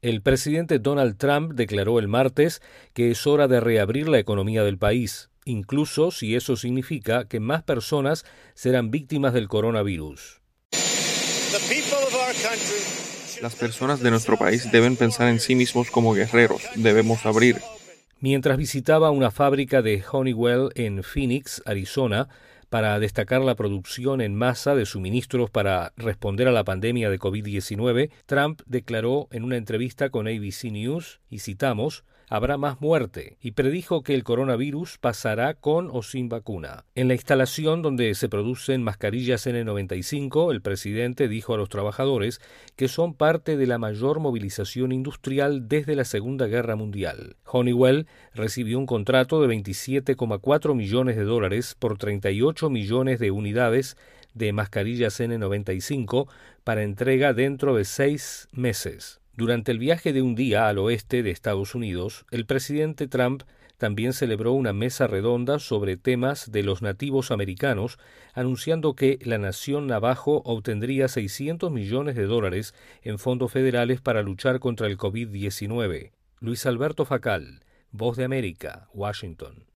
El presidente Donald Trump declaró el martes que es hora de reabrir la economía del país, incluso si eso significa que más personas serán víctimas del coronavirus. Las personas de nuestro país deben pensar en sí mismos como guerreros. Debemos abrir. Mientras visitaba una fábrica de Honeywell en Phoenix, Arizona, para destacar la producción en masa de suministros para responder a la pandemia de COVID-19, Trump declaró en una entrevista con ABC News, y citamos, habrá más muerte, y predijo que el coronavirus pasará con o sin vacuna. En la instalación donde se producen mascarillas N95, el presidente dijo a los trabajadores que son parte de la mayor movilización industrial desde la Segunda Guerra Mundial. Honeywell recibió un contrato de $27,4 millones por 38 millones de unidades de mascarillas N95 para entrega dentro de 6 meses. Durante el viaje de un día al oeste de Estados Unidos, el presidente Trump también celebró una mesa redonda sobre temas de los nativos americanos, anunciando que la nación navajo obtendría $600 millones en fondos federales para luchar contra el COVID-19. Luis Alberto Facal, Voz de América, Washington.